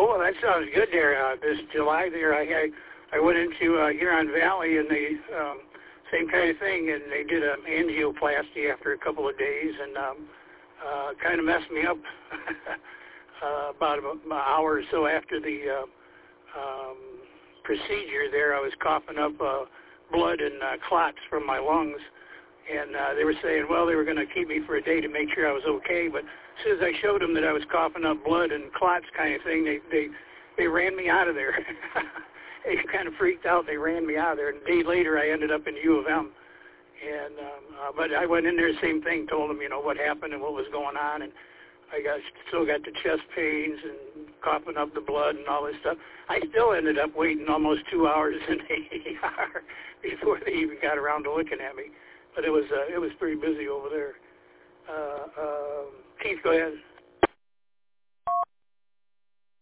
Oh, that sounds good there. This July there, I went into Huron Valley, and they same kind of thing, and they did an angioplasty after a couple of days, and kind of messed me up. About an hour or so after the procedure there, I was coughing up blood and clots from my lungs, and they were saying, well, they were going to keep me for a day to make sure I was okay, but as soon as I showed them that I was coughing up blood and clots kind of thing, they ran me out of there. They kind of freaked out. They ran me out of there, and a day later I ended up in U of M. And but I went in there, same thing, told them, what happened and what was going on, and I still got the chest pains and coughing up the blood and all this stuff. I still ended up waiting almost 2 hours in the ER before they even got around to looking at me. But it was pretty busy over there. Keith, go ahead.